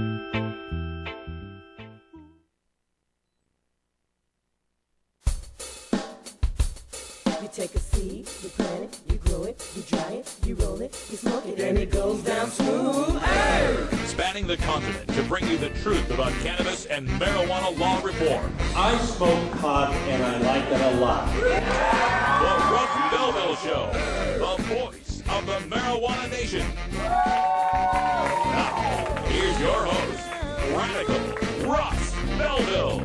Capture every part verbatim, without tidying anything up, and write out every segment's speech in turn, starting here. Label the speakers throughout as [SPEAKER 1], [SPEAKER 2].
[SPEAKER 1] You take a seed, you plant it, you grow it, you dry it, you roll it, you smoke it, and it goes down smooth. Hey! Spanning the continent to bring you the truth about cannabis and marijuana law reform.
[SPEAKER 2] I smoke pot and I like it a lot.
[SPEAKER 1] The Russ Belville Show, the voice of the marijuana nation. Now, here's your host, Radical Russ Belville.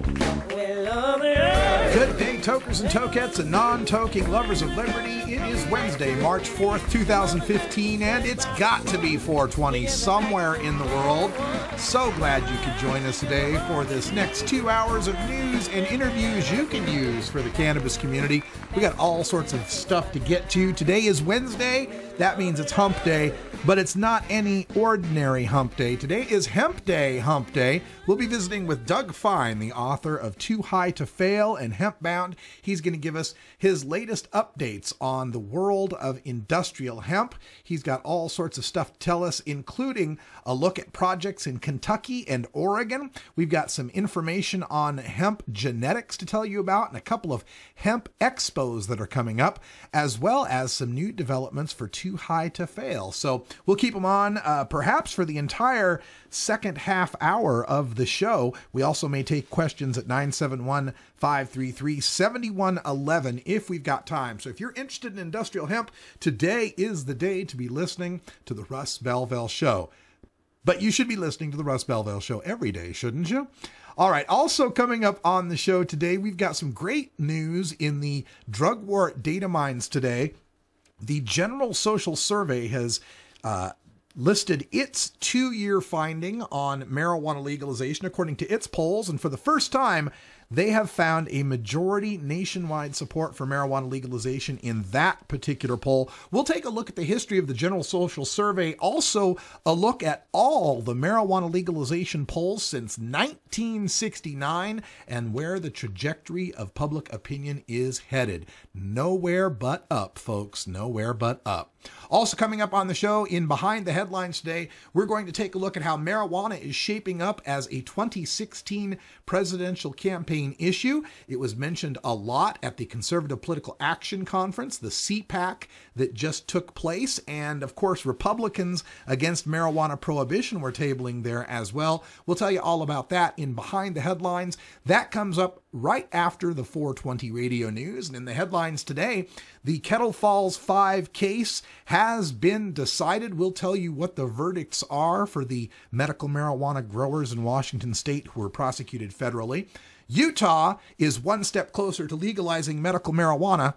[SPEAKER 3] Good day, tokers and tokettes and non-toking lovers of liberty. It is Wednesday, March fourth, two thousand fifteen, and it's got to be four twenty somewhere in the world. So glad you could join us today for this next two hours of news and interviews you can use for the cannabis community. We got all sorts of stuff to get to. Today is Wednesday. That means it's hump day, but it's not any ordinary hump day. Today is Hemp Day Hump Day. We'll be visiting with Doug Fine, the author of Too High to Fail and Hempbound. He's going to give us his latest updates on the world of industrial hemp. He's got all sorts of stuff to tell us, including a look at projects in Kentucky and Oregon. We've got some information on hemp genetics to tell you about, and a couple of hemp expos that are coming up, as well as some new developments for Too High to Fail. So we'll keep them on uh, perhaps for the entire second half hour of the show. We also may take questions at nine seven one, five three three, seven one one one if we've got time. So if you're interested in industrial hemp, today is the day to be listening to the Russ Belville Show. But you should be listening to the Russ Belville Show every day, shouldn't you? All right, also coming up on the show today, we've got some great news in the drug war data mines today. The General Social Survey has uh, listed its two-year finding on marijuana legalization according to its polls, and for the first time, they have found a majority nationwide support for marijuana legalization in that particular poll. We'll take a look at the history of the General Social Survey, also a look at all the marijuana legalization polls since nineteen sixty-nine and where the trajectory of public opinion is headed. Nowhere but up, folks. Nowhere but up. Also coming up on the show in Behind the Headlines today, we're going to take a look at how marijuana is shaping up as a twenty sixteen presidential campaign issue. It was mentioned a lot at the Conservative Political Action Conference, the C PAC, that just took place. And of course, Republicans against marijuana prohibition were tabling there as well. We'll tell you all about that in Behind the Headlines. That comes up right after the four twenty radio news. And in the headlines today, the Kettle Falls five case has been decided. We'll tell you what the verdicts are for the medical marijuana growers in Washington state who were prosecuted federally. Utah is one step closer to legalizing medical marijuana.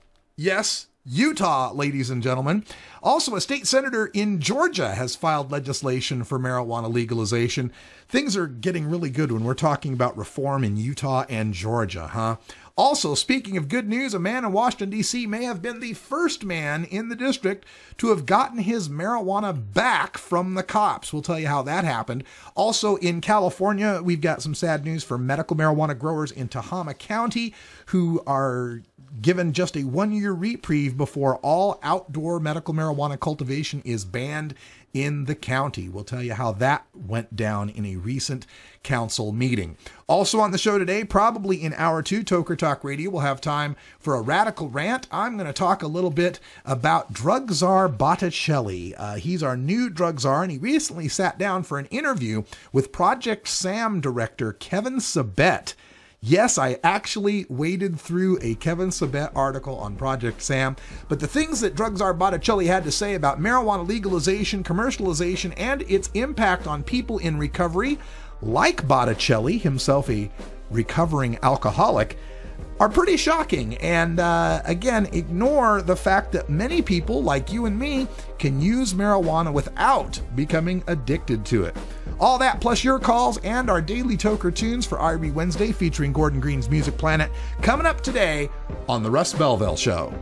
[SPEAKER 3] Yes, Utah, ladies and gentlemen. Also, a state senator in Georgia has filed legislation for marijuana legalization. Things are getting really good when we're talking about reform in Utah and Georgia, huh? Also, speaking of good news, a man in Washington, D C may have been the first man in the district to have gotten his marijuana back from the cops. We'll tell you how that happened. Also, in California, we've got some sad news for medical marijuana growers in Tehama County who are given just a one-year reprieve before all outdoor medical marijuana cultivation is banned in the county. We'll tell you how that went down in a recent council meeting. Also on the show today, probably in hour two, Toker Talk Radio, we'll have time for a radical rant. I'm going to talk a little bit about drug czar Botticelli. Uh, he's our new drug czar, and he recently sat down for an interview with Project Sam director Kevin Sabet. Yes, I actually waded through a Kevin Sabet article on Project Sam, but the things that drug czar Botticelli had to say about marijuana legalization, commercialization, and its impact on people in recovery, like Botticelli, himself a recovering alcoholic, are pretty shocking. And uh, again, ignore the fact that many people like you and me can use marijuana without becoming addicted to it. All that plus your calls and our daily Toker tunes for I R B Wednesday featuring Gordon Green's Music Planet coming up today on the Russ Belville Show.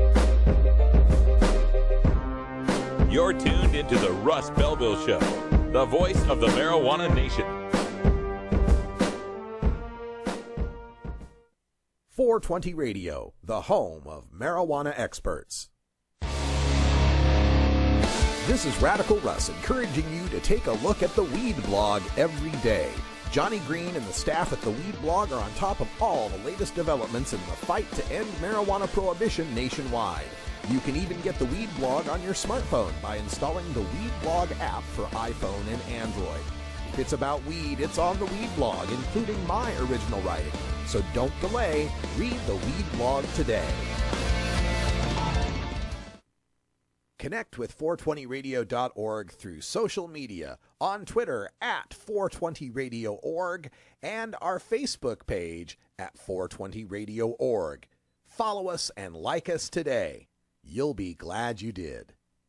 [SPEAKER 1] You're tuned into the Russ Belville Show. the voice of the marijuana nation.
[SPEAKER 4] four twenty Radio, the home of marijuana experts. This is Radical Russ encouraging you to take a look at the Weed Blog every day. Johnny Green and the staff at the Weed Blog are on top of all the latest developments in the fight to end marijuana prohibition nationwide. You can even get the Weed Blog on your smartphone by installing the Weed Blog app for iPhone and Android. If it's about weed, it's on the Weed Blog, including my original writing. So don't delay. Read the Weed Blog today. Connect with four twenty radio dot org through social media, on Twitter at four twenty radio dot org, and our Facebook page at four twenty radio dot org. Follow us and like us today. You'll be glad you did.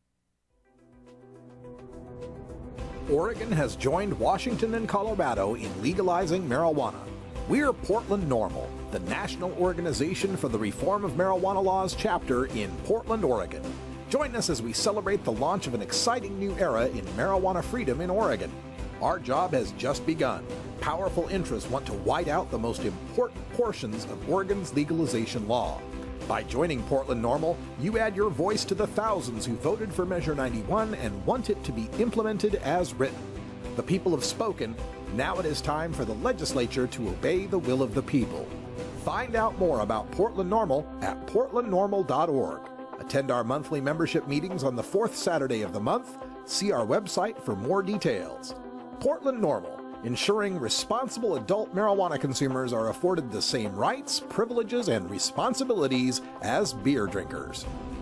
[SPEAKER 4] Oregon has joined Washington and Colorado in legalizing marijuana. We're Portland NORML, the national organization for the reform of marijuana laws chapter in Portland, Oregon. Join us as we celebrate the launch of an exciting new era in marijuana freedom in Oregon. Our job has just begun. Powerful interests want to white out the most important portions of Oregon's legalization law. By joining Portland NORML, you add your voice to the thousands who voted for Measure ninety-one and want it to be implemented as written. The people have spoken. Now it is time for the legislature to obey the will of the people. Find out more about Portland NORML at portland normal dot org. Attend our monthly membership meetings on the fourth Saturday of the month. See our website for more details. Portland NORML, ensuring responsible adult marijuana consumers are afforded the same rights, privileges, and responsibilities as beer drinkers.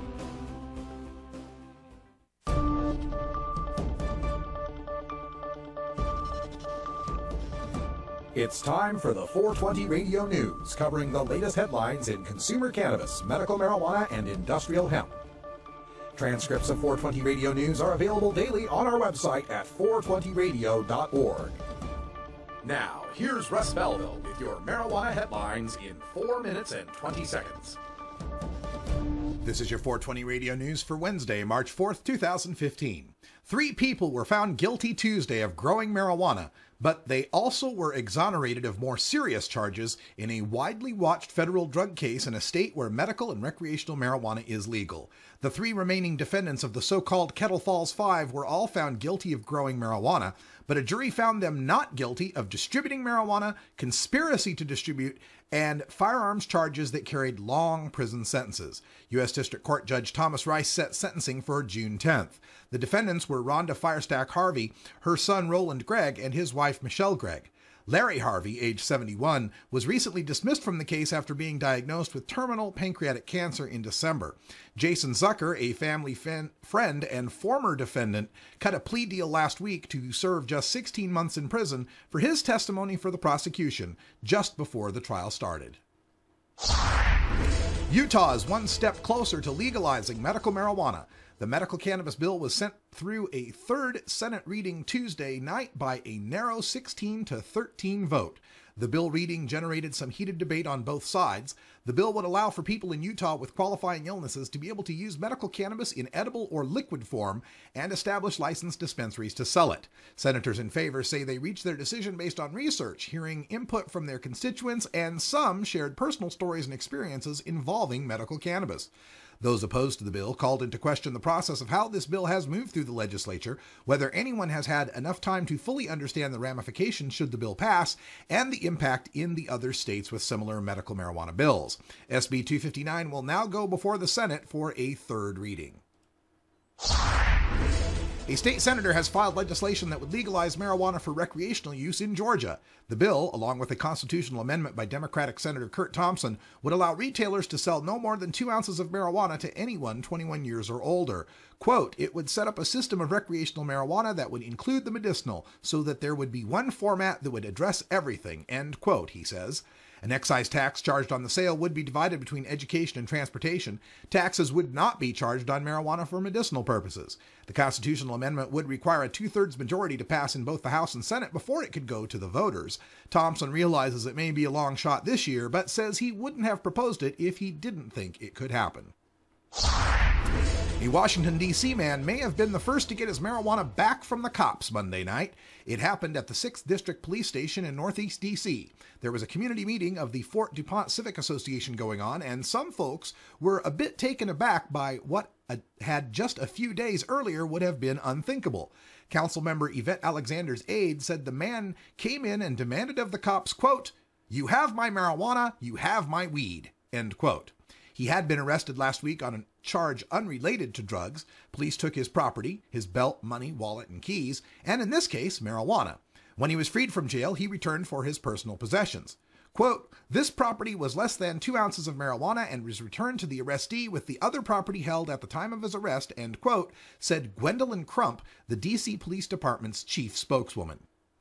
[SPEAKER 4] It's time for the four twenty Radio News, covering the latest headlines in consumer cannabis, medical marijuana, and industrial hemp. Transcripts of four twenty Radio News are available daily on our website at four twenty radio dot org. Now, here's Russ Belville with your marijuana headlines in four minutes and twenty seconds.
[SPEAKER 3] This is your four twenty Radio News for Wednesday, March fourth, two thousand fifteen. Three people were found guilty Tuesday of growing marijuana, but they also were exonerated of more serious charges in a widely watched federal drug case in a state where medical and recreational marijuana is legal. The three remaining defendants of the so-called Kettle Falls Five were all found guilty of growing marijuana, but a jury found them not guilty of distributing marijuana, conspiracy to distribute, and firearms charges that carried long prison sentences. U S District Court Judge Thomas Rice set sentencing for June tenth. The defendants were Rhonda Firestack Harvey, her son Roland Gregg, and his wife Michelle Gregg. Larry Harvey, age seventy-one, was recently dismissed from the case after being diagnosed with terminal pancreatic cancer in December. Jason Zucker, a family fin- friend and former defendant, cut a plea deal last week to serve just sixteen months in prison for his testimony for the prosecution just before the trial started. Utah is one step closer to legalizing medical marijuana. The medical cannabis bill was sent through a third Senate reading Tuesday night by a narrow sixteen to thirteen vote. The bill reading generated some heated debate on both sides. The bill would allow for people in Utah with qualifying illnesses to be able to use medical cannabis in edible or liquid form and establish licensed dispensaries to sell it. Senators in favor say they reached their decision based on research, hearing input from their constituents, and some shared personal stories and experiences involving medical cannabis. Those opposed to the bill called into question the process of how this bill has moved through the legislature, whether anyone has had enough time to fully understand the ramifications should the bill pass, and the impact in the other states with similar medical marijuana bills. S B two fifty-nine will now go before the Senate for a third reading. A state senator has filed legislation that would legalize marijuana for recreational use in Georgia. The bill, along with a constitutional amendment by Democratic Senator Kurt Thompson, would allow retailers to sell no more than two ounces of marijuana to anyone twenty-one years or older. Quote, it would set up a system of recreational marijuana that would include the medicinal, so that there would be one format that would address everything, end quote, he says. An excise tax charged on the sale would be divided between education and transportation. Taxes would not be charged on marijuana for medicinal purposes. The constitutional amendment would require a two-thirds majority to pass in both the House and Senate before it could go to the voters. Thompson realizes it may be a long shot this year, but says he wouldn't have proposed it if he didn't think it could happen. A Washington, D C man may have been the first to get his marijuana back from the cops Monday night. It happened at the sixth District Police Station in Northeast D C. There was a community meeting of the Fort DuPont Civic Association going on, and some folks were a bit taken aback by what a, had just a few days earlier would have been unthinkable. Councilmember Yvette Alexander's aide said the man came in and demanded of the cops, quote, "You have my marijuana, you have my weed," end quote. He had been arrested last week on a charge unrelated to drugs. Police took his property, his belt, money, wallet, and keys, and in this case, marijuana. When he was freed from jail, he returned for his personal possessions. Quote, "This property was less than two ounces of marijuana and was returned to the arrestee with the other property held at the time of his arrest," end quote, said Gwendolyn Crump, the D C Police Department's chief spokeswoman.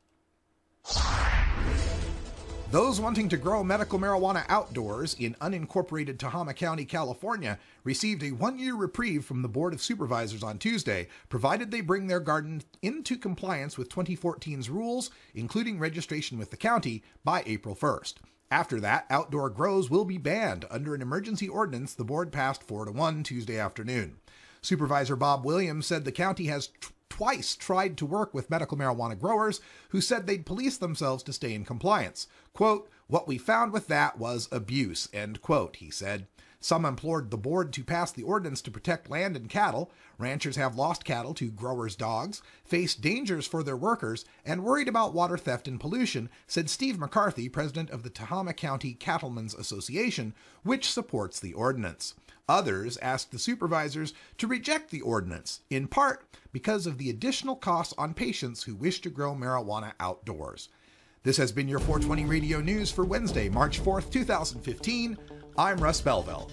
[SPEAKER 3] Those wanting to grow medical marijuana outdoors in unincorporated Tehama County, California, received a one-year reprieve from the Board of Supervisors on Tuesday, provided they bring their garden into compliance with twenty fourteen's rules, including registration with the county, by April first. After that, outdoor grows will be banned under an emergency ordinance the board passed four to one Tuesday afternoon. Supervisor Bob Williams said the county has tr- twice tried to work with medical marijuana growers who said they'd police themselves to stay in compliance. Quote, "What we found with that was abuse," end quote, he said. Some implored the board to pass the ordinance to protect land and cattle. Ranchers have lost cattle to growers' dogs, face dangers for their workers, and worried about water theft and pollution, said Steve McCarthy, president of the Tehama County Cattlemen's Association, which supports the ordinance. Others asked the supervisors to reject the ordinance, in part because of the additional costs on patients who wish to grow marijuana outdoors. This has been your four twenty Radio News for Wednesday, March fourth, two thousand fifteen. I'm Russ Belville.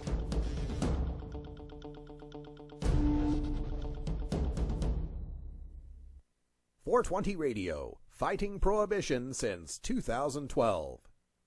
[SPEAKER 4] four twenty Radio, fighting prohibition since two thousand twelve.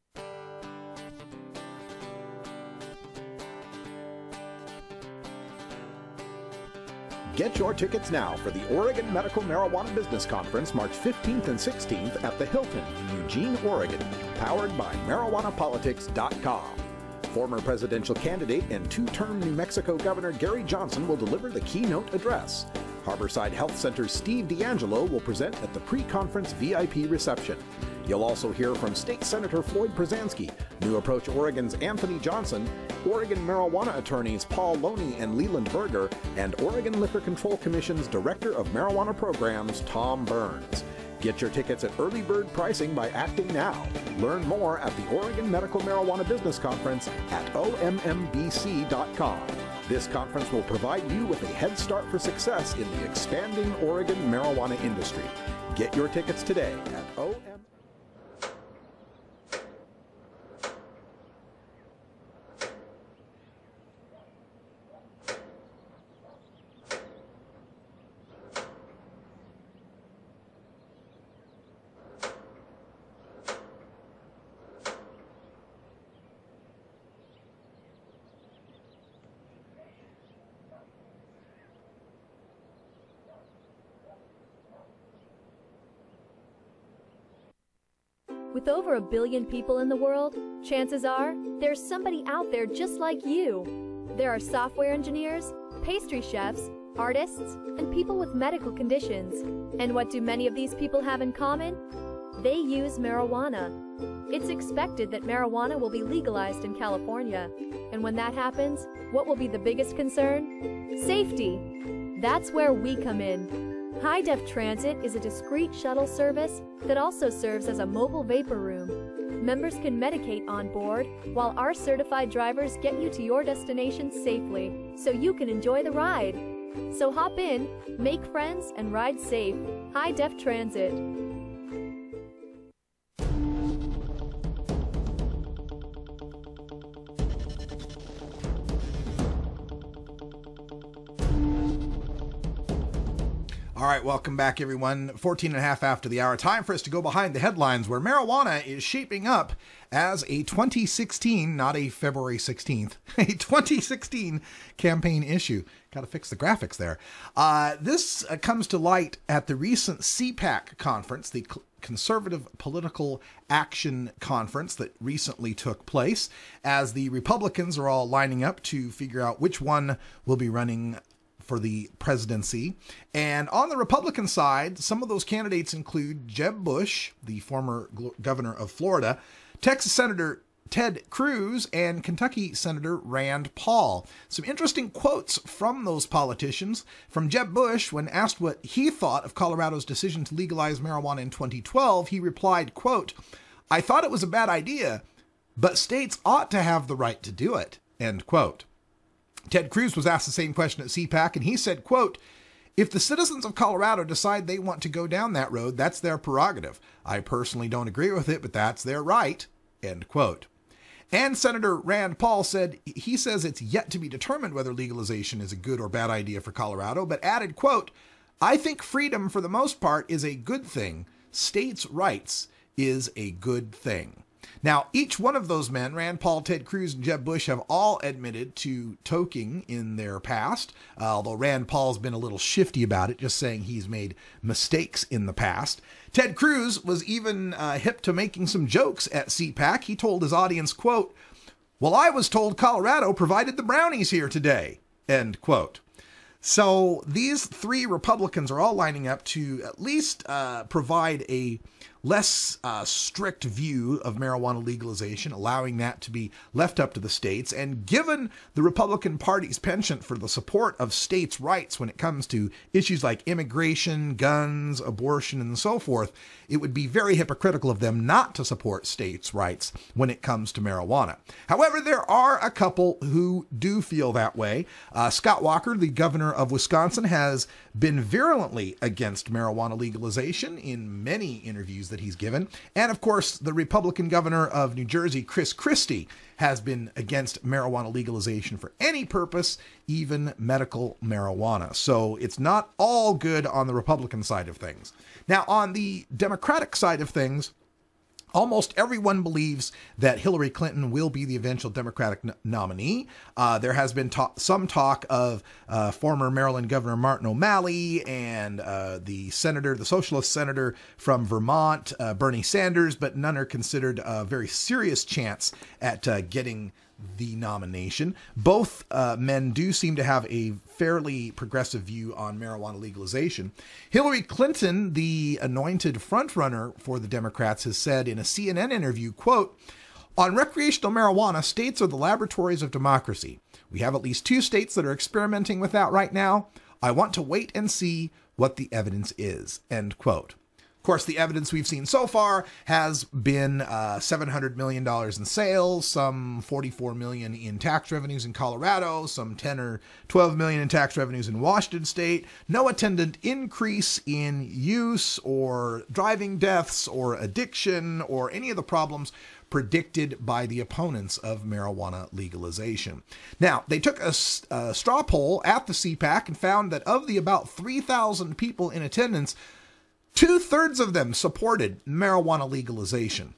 [SPEAKER 4] Get your tickets now for the Oregon Medical Marijuana Business Conference March fifteenth and sixteenth at the Hilton in Eugene, Oregon, powered by marijuana politics dot com. Former presidential candidate and two-term New Mexico Governor Gary Johnson will deliver the keynote address. Harborside Health Center's Steve D'Angelo will present at the pre-conference V I P reception. You'll also hear from State Senator Floyd Przansky, New Approach Oregon's Anthony Johnson, Oregon marijuana attorneys Paul Loney and Leland Berger, and Oregon Liquor Control Commission's Director of Marijuana Programs, Tom Burns. Get your tickets at early bird pricing by acting now. Learn more at the Oregon Medical Marijuana Business Conference at O M M B C dot com. This conference will provide you with a head start for success in the expanding Oregon marijuana industry. Get your tickets today at O M M.
[SPEAKER 5] With over a billion people in the world, chances are there's somebody out there just like you. There are software engineers, pastry chefs, artists, and people with medical conditions. And what do many of these people have in common? They use marijuana. It's expected that marijuana will be legalized in California. And when that happens, what will be the biggest concern? Safety. That's where we come in. High Def Transit is a discreet shuttle service that also serves as a mobile vapor room. Members can medicate on board, while our certified drivers get you to your destination safely, so you can enjoy the ride. So hop in, make friends, and ride safe. High Def Transit.
[SPEAKER 3] All right, welcome back, everyone. fourteen and a half after the hour. Time for us to go behind the headlines, where marijuana is shaping up as a twenty sixteen, not a February sixteenth, a twenty sixteen campaign issue. Got to fix the graphics there. Uh, this uh, comes to light at the recent C PAC conference, the Conservative Political Action Conference that recently took place, as the Republicans are all lining up to figure out which one will be running for the presidency. And on the Republican side, some of those candidates include Jeb Bush, the former governor of Florida, Texas Senator Ted Cruz, and Kentucky Senator Rand Paul. Some interesting quotes from those politicians. From Jeb Bush, when asked what he thought of Colorado's decision to legalize marijuana in twenty twelve, he replied, quote, "I thought it was a bad idea, but states ought to have the right to do it," end quote. Ted Cruz was asked the same question at C PAC, and he said, quote, "If the citizens of Colorado decide they want to go down that road, that's their prerogative. I personally don't agree with it, but that's their right," end quote. And Senator Rand Paul said he says it's yet to be determined whether legalization is a good or bad idea for Colorado, but added, quote, "I think freedom for the most part is a good thing. States' rights is a good thing." Now, each one of those men, Rand Paul, Ted Cruz, and Jeb Bush, have all admitted to toking in their past, uh, although Rand Paul's been a little shifty about it, just saying he's made mistakes in the past. Ted Cruz was even uh, hip to making some jokes at C PAC. He told his audience, quote, "Well, I was told Colorado provided the brownies here today," end quote. So these three Republicans are all lining up to at least uh, provide a less uh, strict view of marijuana legalization, allowing that to be left up to the states. And given the Republican Party's penchant for the support of states' rights when it comes to issues like immigration, guns, abortion, and so forth, it would be very hypocritical of them not to support states' rights when it comes to marijuana. However, there are a couple who do feel that way. Uh, Scott Walker, the governor of Wisconsin, has been virulently against marijuana legalization in many interviews that he's given. And of course, the Republican governor of New Jersey, Chris Christie, has been against marijuana legalization for any purpose, even medical marijuana. So it's not all good on the Republican side of things. Now, on the Democratic side of things, almost everyone believes that Hillary Clinton will be the eventual Democratic n- nominee. Uh, there has been ta- some talk of uh, former Maryland Governor Martin O'Malley and uh, the senator, the socialist senator from Vermont, uh, Bernie Sanders, but none are considered a very serious chance at uh, getting the nomination. Both uh, men do seem to have a fairly progressive view on marijuana legalization. Hillary Clinton, the anointed frontrunner for the Democrats, has said in a C N N interview, quote, "On recreational marijuana, states are the laboratories of democracy. We have at least two states that are experimenting with that right now. I want to wait and see what the evidence is," end quote. Of course, the evidence we've seen so far has been uh, seven hundred million dollars in sales, some forty-four million dollars in tax revenues in Colorado, some ten or twelve million dollars in tax revenues in Washington state, no attendant increase in use or driving deaths or addiction or any of the problems predicted by the opponents of marijuana legalization. Now, they took a, a straw poll at the C PAC and found that of the about three thousand people in attendance, two-thirds of them supported marijuana legalization.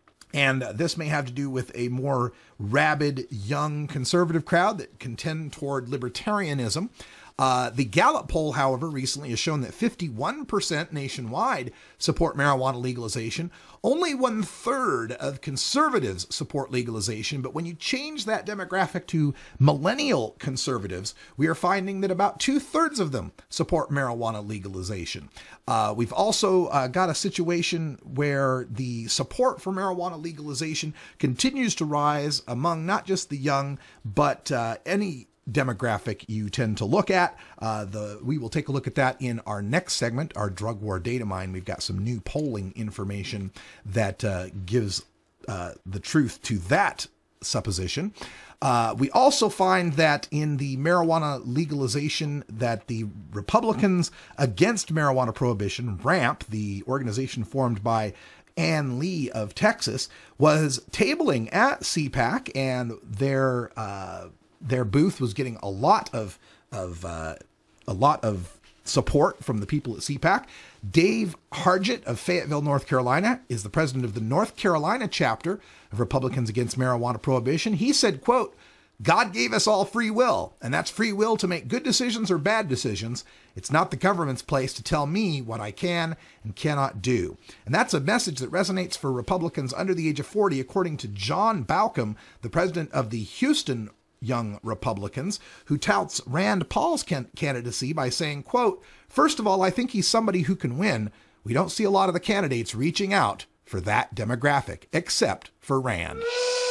[SPEAKER 3] And this may have to do with a more rabid, young conservative crowd that can tend toward libertarianism. Uh, the Gallup poll, however, recently has shown that fifty-one percent nationwide support marijuana legalization. Only one-third of conservatives support legalization, but when you change that demographic to millennial conservatives, we are finding that about two-thirds of them support marijuana legalization. Uh, we've also uh, got a situation where the support for marijuana legalization continues to rise among not just the young, but uh, any demographic you tend to look at. Uh, the we will take a look at that in our next segment, our drug war data mine. We've got some new polling information that uh, gives uh, the truth to that supposition. Uh, we also find that in the marijuana legalization that the Republicans against marijuana prohibition, RAMP, the organization formed by Ann Lee of Texas, was tabling at C PAC, and their uh, Their booth was getting a lot of of uh, a lot of support from the people at C PAC. Dave Hargett of Fayetteville, North Carolina, is the president of the North Carolina chapter of Republicans Against Marijuana Prohibition. He said, quote, "God gave us all free will, and that's free will to make good decisions or bad decisions. It's not the government's place to tell me what I can and cannot do." And that's a message that resonates for Republicans under the age of forty, according to John Bauckham, the president of the Houston young Republicans, who touts Rand Paul's can- candidacy by saying, quote, "First of all, I think he's somebody who can win. We don't see a lot of the candidates reaching out for that demographic, except for Rand."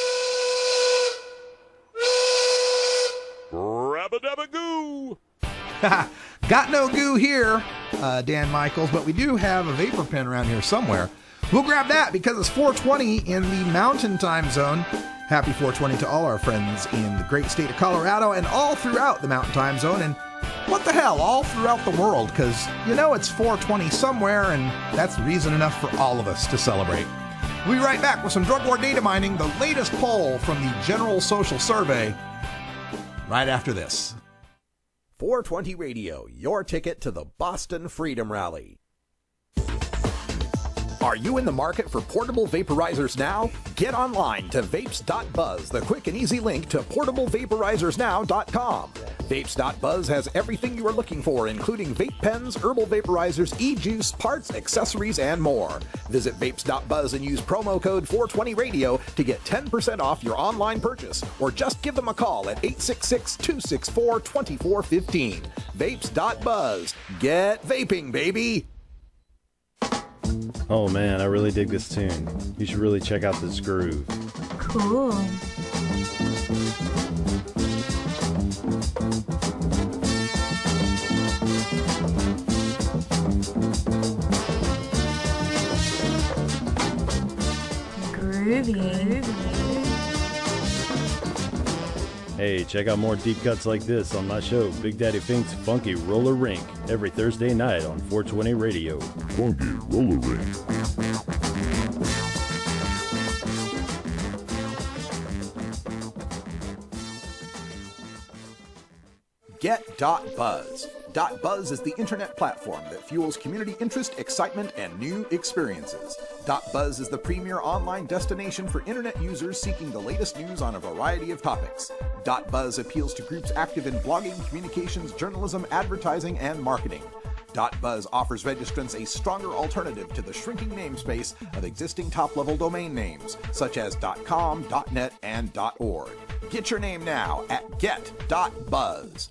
[SPEAKER 1] Rabba-dabba-goo!
[SPEAKER 3] Got no goo here, uh, Dan Michaels, but we do have a vapor pen around here somewhere. We'll grab that because it's four twenty in the Mountain Time Zone. Happy four twenty to all our friends in the great state of Colorado and all throughout the Mountain Time Zone, and what the hell, all throughout the world, because you know it's four twenty somewhere, and that's reason enough for all of us to celebrate. We'll be right back with some drug war data mining, the latest poll from the General Social Survey, right after this.
[SPEAKER 4] four twenty Radio, your ticket to the Boston Freedom Rally. Are you in the market for portable vaporizers now? Get online to vapes dot buzz, the quick and easy link to portable vaporizers now dot com. vapes dot buzz has everything you are looking for, including vape pens, herbal vaporizers, e-juice, parts, accessories, and more. Visit vapes dot buzz and use promo code four twenty radio to get ten percent off your online purchase, or just give them a call at eight six six, two six four, two four one five. vapes dot buzz. Get vaping, baby!
[SPEAKER 6] Oh man, I really dig this tune. You should really check out this groove.
[SPEAKER 7] Cool. Groovy.
[SPEAKER 6] Hey, check out more deep cuts like this on my show, Big Daddy Fink's Funky Roller Rink, every Thursday night on four twenty Radio.
[SPEAKER 1] Funky Roller Rink.
[SPEAKER 4] Get .buzz. .buzz is the internet platform that fuels community interest, excitement, and new experiences. .buzz is the premier online destination for internet users seeking the latest news on a variety of topics. .buzz appeals to groups active in blogging, communications, journalism, advertising, and marketing. .buzz offers registrants a stronger alternative to the shrinking namespace of existing top-level domain names, such as .com, .net, and .org. Get your name now at get dot buzz.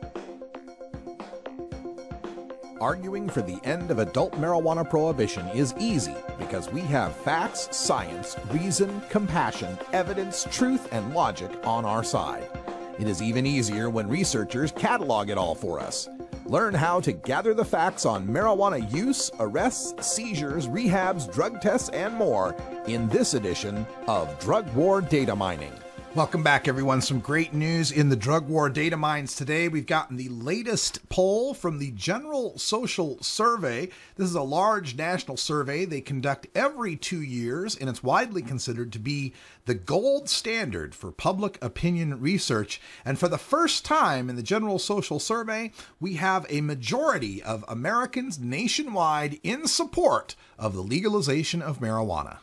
[SPEAKER 4] Arguing for the end of adult marijuana prohibition is easy because we have facts, science, reason, compassion, evidence, truth, and logic on our side. It is even easier when researchers catalog it all for us. Learn how to gather the facts on marijuana use, arrests, seizures, rehabs, drug tests, and more in this edition of Drug War Data Mining.
[SPEAKER 3] Welcome back, everyone. Some great news in the drug war data mines today. We've gotten the latest poll from the General Social Survey. This is a large national survey they conduct every two years, and it's widely considered to be the gold standard for public opinion research. And for the first time in the General Social Survey, we have a majority of Americans nationwide in support of the legalization of marijuana.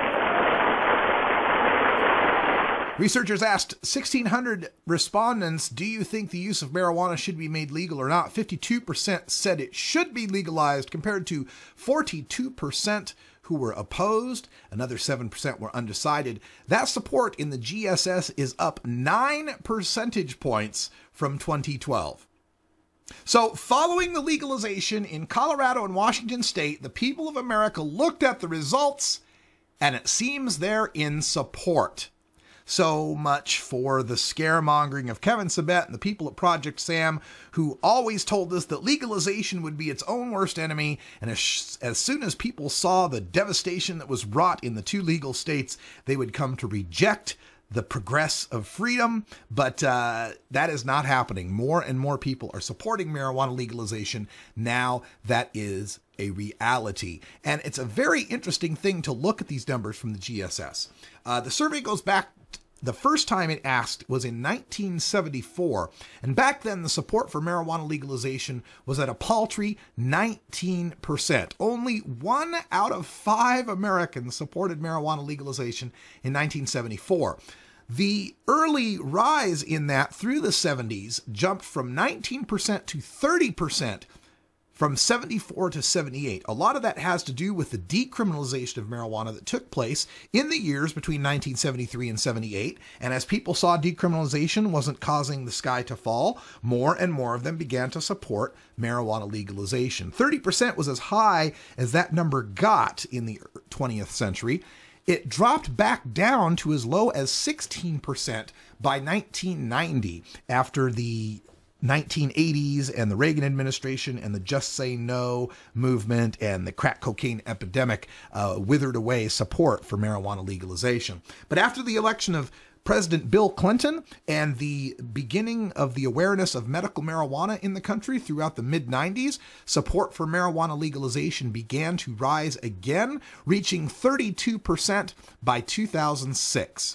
[SPEAKER 3] Researchers asked sixteen hundred respondents, do you think the use of marijuana should be made legal or not? fifty-two percent said it should be legalized, compared to forty-two percent who were opposed. Another seven percent were undecided. That support in the G S S is up nine percentage points from twenty twelve. So, following the legalization in Colorado and Washington state, the people of America looked at the results, and it seems they're in support. So much for the scaremongering of Kevin Sabet and the people at Project Sam, who always told us that legalization would be its own worst enemy, and as, as soon as people saw the devastation that was wrought in the two legal states, they would come to reject the progress of freedom. But uh, that is not happening. More and more people are supporting marijuana legalization. Now that is a reality. And it's a very interesting thing to look at these numbers from the G S S. Uh, the survey goes back. The first time it asked was in nineteen seventy-four, and back then the support for marijuana legalization was at a paltry nineteen percent. Only one out of five Americans supported marijuana legalization in nineteen seventy-four. The early rise in that through the seventies jumped from nineteen percent to thirty percent from seventy-four to seventy-eight. A lot of that has to do with the decriminalization of marijuana that took place in the years between nineteen seventy-three and seventy-eight. And as people saw decriminalization wasn't causing the sky to fall, more and more of them began to support marijuana legalization. thirty percent was as high as that number got in the twentieth century. It dropped back down to as low as sixteen percent by nineteen ninety after the nineteen eighties and the Reagan administration and the Just Say No movement and the crack cocaine epidemic uh, withered away support for marijuana legalization. But after the election of President Bill Clinton and the beginning of the awareness of medical marijuana in the country throughout the mid nineties, support for marijuana legalization began to rise again, reaching thirty-two percent by two thousand six.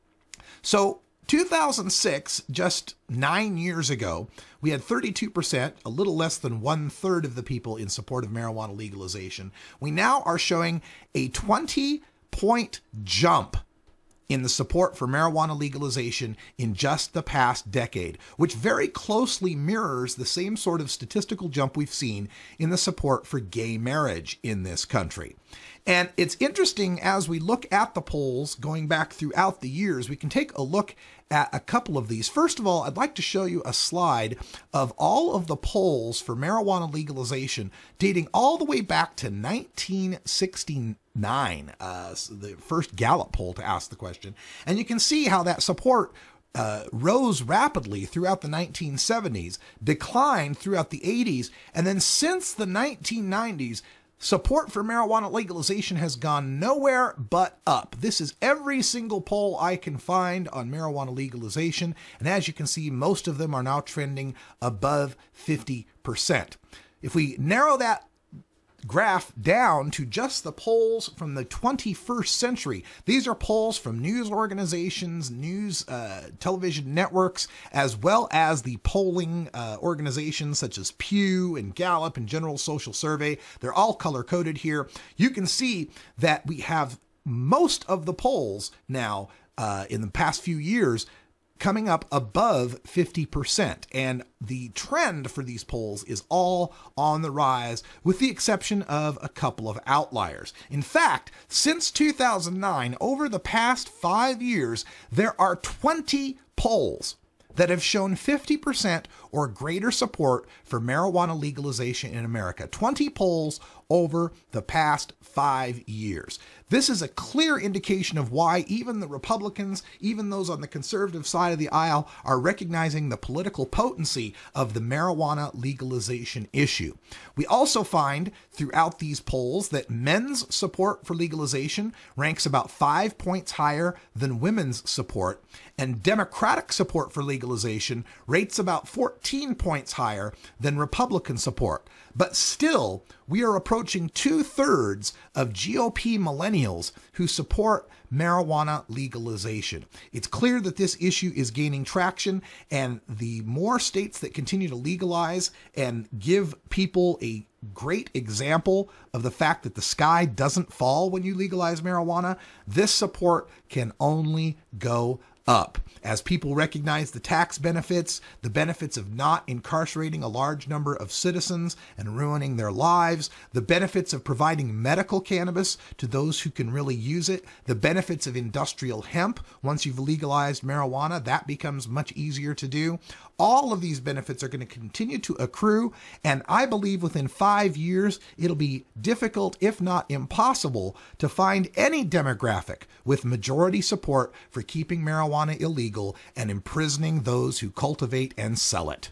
[SPEAKER 3] So two thousand six, just nine years ago, we had thirty-two percent, a little less than one third of the people in support of marijuana legalization. We now are showing a twenty point jump in the support for marijuana legalization in just the past decade, which very closely mirrors the same sort of statistical jump we've seen in the support for gay marriage in this country. And it's interesting as we look at the polls going back throughout the years, we can take a look at a couple of these. First of all, I'd like to show you a slide of all of the polls for marijuana legalization dating all the way back to nineteen sixty-nine, uh, so the first Gallup poll to ask the question. And you can see how that support Uh, rose rapidly throughout the nineteen seventies, declined throughout the eighties, and then since the nineteen nineties, support for marijuana legalization has gone nowhere but up. This is every single poll I can find on marijuana legalization, and as you can see, most of them are now trending above fifty percent. If we narrow that graph down to just the polls from the twenty-first century. These are polls from news organizations, news uh, television networks, as well as the polling uh, organizations such as Pew and Gallup and General Social Survey. They're all color-coded here. You can see that we have most of the polls now uh, in the past few years coming up above fifty percent. And the trend for these polls is all on the rise, with the exception of a couple of outliers. In fact, since two thousand nine, over the past five years, there are twenty polls that have shown fifty percent or greater support for marijuana legalization in America. twenty polls over the past five years. This is a clear indication of why even the Republicans, even those on the conservative side of the aisle, are recognizing the political potency of the marijuana legalization issue. We also find throughout these polls that men's support for legalization ranks about five points higher than women's support, and Democratic support for legalization rates about fourteen points higher than Republican support. But still, we are approaching two-thirds of G O P millennials who support marijuana legalization. It's clear that this issue is gaining traction, and the more states that continue to legalize and give people a great example of the fact that the sky doesn't fall when you legalize marijuana, this support can only go up. As people recognize the tax benefits, the benefits of not incarcerating a large number of citizens and ruining their lives, the benefits of providing medical cannabis to those who can really use it, the benefits of industrial hemp. Once you've legalized marijuana, that becomes much easier to do. All of these benefits are going to continue to accrue, and I believe within five years, it'll be difficult, if not impossible, to find any demographic with majority support for keeping marijuana illegal and imprisoning those who cultivate and sell it.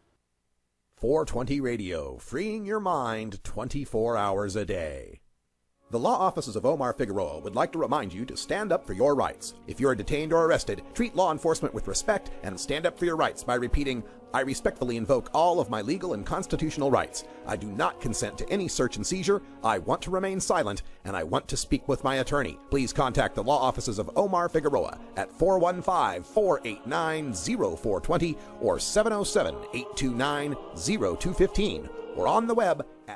[SPEAKER 4] four twenty Radio, freeing your mind twenty-four hours a day. The law offices of Omar Figueroa would like to remind you to stand up for your rights. If you are detained or arrested, treat law enforcement with respect and stand up for your rights by repeating, "I respectfully invoke all of my legal and constitutional rights. I do not consent to any search and seizure. I want to remain silent, and I want to speak with my attorney." Please contact the law offices of Omar Figueroa at four one five, four eight nine, zero four two zero or seven oh seven, eight two nine, zero two one five or on the web at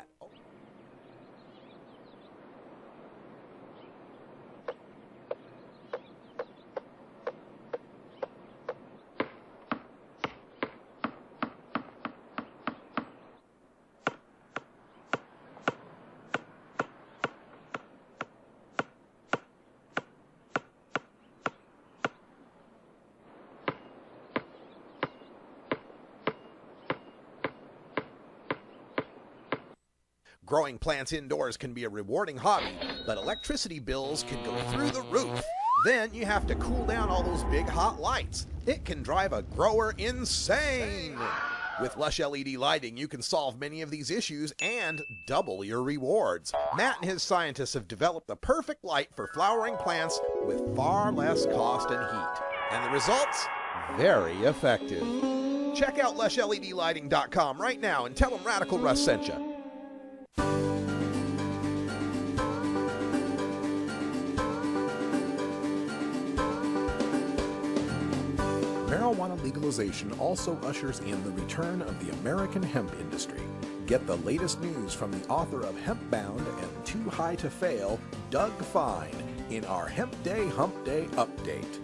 [SPEAKER 4] Growing plants indoors can be a rewarding hobby, but electricity bills can go through the roof. Then you have to cool down all those big hot lights. It can drive a grower insane. With Lush L E D lighting, you can solve many of these issues and double your rewards. Matt and his scientists have developed the perfect light for flowering plants with far less cost and heat. And the results? Very effective. Check out lush L E D lighting dot com right now and tell them Radical Russ sent you. Marijuana legalization also ushers in the return of the American hemp industry. Get the latest news from the author of Hempbound and Too High to Fail, Doug Fine, in our Hemp Day Hump Day update.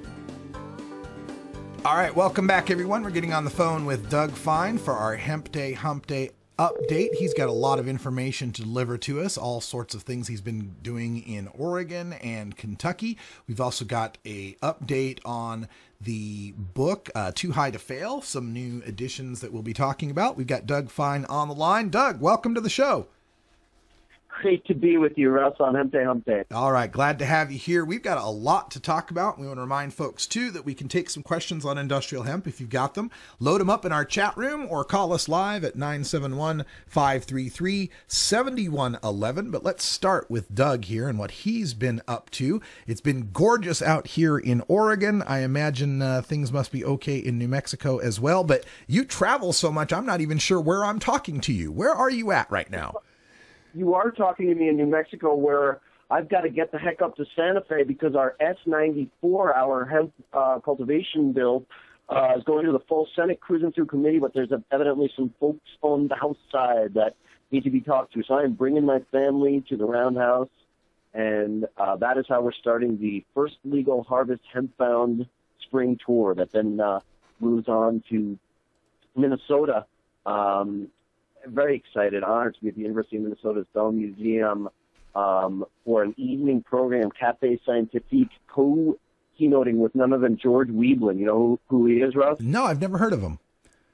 [SPEAKER 3] All right, welcome back, everyone. We're getting on the phone with Doug Fine for our Hemp Day Hump Day update. He's got a lot of information to deliver to us, all sorts of things he's been doing in Oregon and Kentucky. We've also got a update on the book, uh, Too High to Fail, some new editions that we'll be talking about. We've got Doug Fine on the line. Doug, welcome to the show.
[SPEAKER 7] Great to be with you, Russ, on Hemp Day Hump Day.
[SPEAKER 3] All right, glad to have you here. We've got a lot to talk about. We want to remind folks, too, that we can take some questions on industrial hemp if you've got them. Load them up in our chat room or call us live at nine seven one, five three three, seven one one one. But let's start with Doug here and what he's been up to. It's been gorgeous out here in Oregon. I imagine uh, things must be okay in New Mexico as well. But you travel so much, I'm not even sure where I'm talking to you. Where are you at right now?
[SPEAKER 7] You are talking to me in New Mexico, where I've got to get the heck up to Santa Fe because our S ninety-four, our hemp uh, cultivation bill, uh, is going to the full Senate cruising through committee, but there's evidently some folks on the House side that need to be talked to. So I'm bringing my family to the Roundhouse, and uh, that is how we're starting the first legal harvest hemp-bound spring tour that then uh, moves on to Minnesota. Um, very excited, honored to be at the University of Minnesota's Bell Museum um, for an evening program, Café Scientifique, co-keynoting with none other than George Weeblen. You know who, who he is, Russ?
[SPEAKER 3] No, I've never heard of him.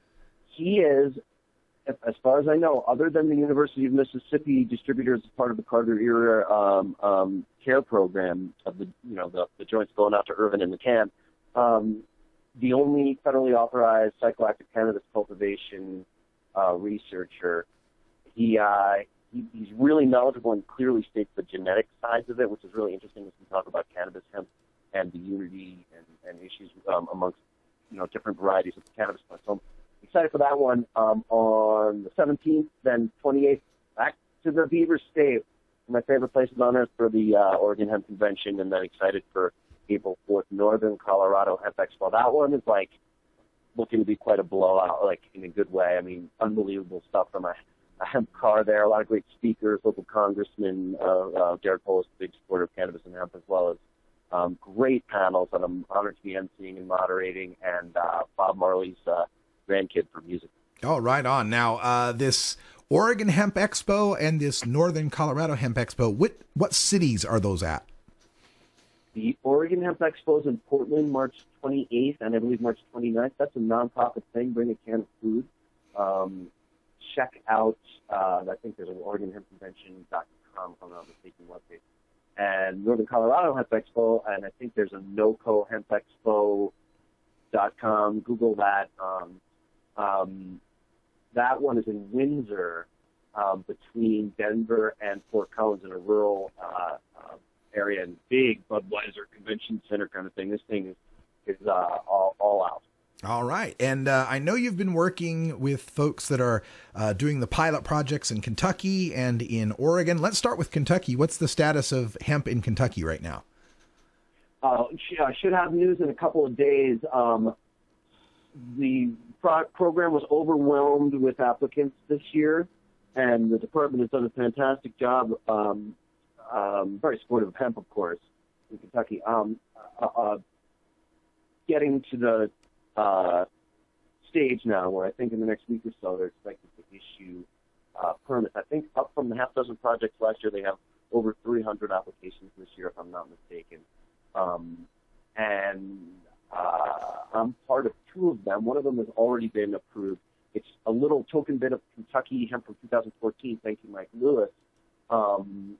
[SPEAKER 7] He is, as far as I know, other than the University of Mississippi distributors as part of the Carter era um, um, care program of the, you know, the, the joints going out to Irvin and McCann, um, the only federally authorized psychoactive cannabis cultivation Uh, researcher. He, uh, he he's really knowledgeable and clearly states the genetic sides of it, which is really interesting as we talk about cannabis hemp and the unity and, and issues um, amongst you know different varieties of the cannabis plant. So I'm excited for that one. Um, on the seventeenth, then twenty-eighth, back to the Beaver State, my favorite places on earth for the uh, Oregon Hemp Convention, and then excited for April fourth, Northern Colorado Hemp Expo. That one is like looking to be quite a blowout, like in a good way. I mean, unbelievable stuff from a, a hemp car there. A lot of great speakers, local congressmen. Uh, uh, Derek Polis, a big supporter of cannabis and hemp, as well as um, great panels that I'm honored to be emceeing and moderating, and uh, Bob Marley's uh, grandkid for music.
[SPEAKER 3] Oh, right on. Now, uh, this Oregon Hemp Expo and this Northern Colorado Hemp Expo, what, what cities are those at?
[SPEAKER 7] The Oregon Hemp Expo is in Portland, March twenty-eighth, and I believe March twenty-ninth. That's a nonprofit thing. Bring a can of food. Um, check out, uh, I think there's an Oregon Hemp Convention dot com, if I'm not mistaken, webpage. And Northern Colorado Hemp Expo, and I think there's a NOCO Hemp Expo dot com. Google that. Um, um, that one is in Windsor, um, between Denver and Fort Collins, in a rural uh, uh, area, and big Budweiser Convention Center kind of thing. This thing is, is uh, all, all out.
[SPEAKER 3] All right. And uh, I know you've been working with folks that are uh, doing the pilot projects in Kentucky and in Oregon. Let's start with Kentucky. What's the status of hemp in Kentucky right now?
[SPEAKER 7] Uh, I should have news in a couple of days. Um, the pro- program was overwhelmed with applicants this year, and the department has done a fantastic job. Um, um, very supportive of hemp, of course, in Kentucky. Um, uh, uh, getting to the uh, stage now where I think in the next week or so they're expected to issue uh, permits. I think up from the half dozen projects last year, they have over three hundred applications this year, if I'm not mistaken. Um, and uh, I'm part of two of them. One of them has already been approved. It's a little token bit of Kentucky hemp from two thousand fourteen, thank you, Mike Lewis, um,